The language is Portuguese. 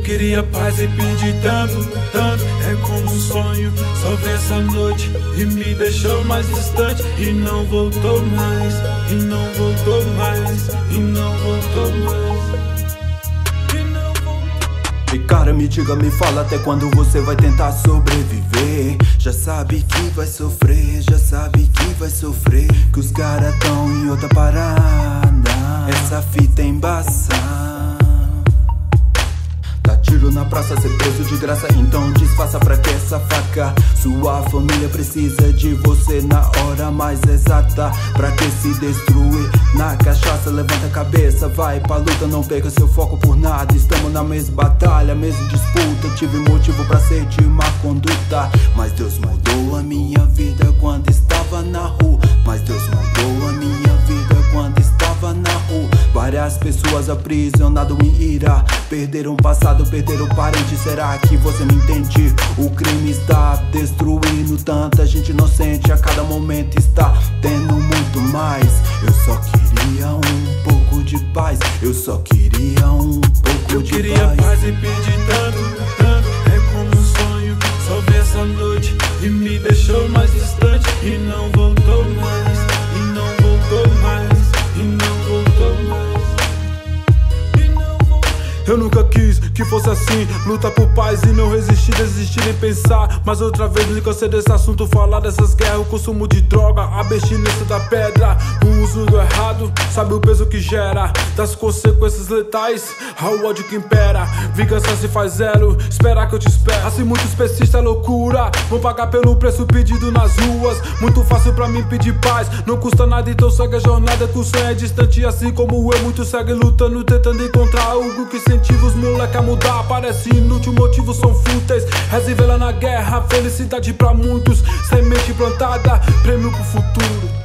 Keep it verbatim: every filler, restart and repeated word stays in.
queria paz e pedi tanto, tanto. É como um sonho, só veio essa noite e me deixou mais distante. E não voltou mais, e não voltou mais, e não voltou mais, e não voltou. E cara, me diga, me fala até quando você vai tentar sobreviver. Já sabe que vai sofrer, já sabe que vai sofrer, que os caras tão em outra parada. Essa fita é embaçada. Dá tiro na praça, ser preso de graça, então disfarça pra que essa faca. Sua família precisa de você na hora mais exata. Pra que se destruir na cachaça? Levanta a cabeça, vai pra luta, não perca seu foco por nada. Estamos na mesma batalha, mesma disputa. Tive motivo pra ser de má conduta, mas Deus mudou a minha vida quando estava na rua. Mas Deus mudou a minha vida quando estava na rua. Várias pessoas aprisionadas em ira, perderam o passado, perderam o parente. Será que você me entende? O crime está destruindo tanta gente inocente. A cada momento está tendo muito mais. Eu só queria um pouco de paz. Eu só queria um pouco Eu de queria paz. paz e pedi tanto, tanto. É como um sonho, só veio essa noite e me deixou mais distante. E não voltou mais, e não voltou mais, e não voltou mais, e não voltou. Eu nunca quis que fosse assim, lutar por paz e não resistir, desistir e pensar. Mas outra vez me cansei desse assunto, falar dessas guerras, o consumo de droga, a abstinência da pedra, o uso do errado, sabe o peso que gera, das consequências letais, ao ódio que impera. Vingança se faz zero, esperar que eu te espero. Assim muitos pescistas é loucura, vão pagar pelo preço pedido nas ruas. Muito fácil pra mim pedir paz, não custa nada, então segue a jornada, que o sonho é distante assim como eu. Muitos seguem lutando, tentando encontrar algo que incentiva os moleque a mudar. Parece inútil, motivos são fúteis. Reza e vela na guerra, felicidade pra muitos, semente plantada, prêmio pro futuro.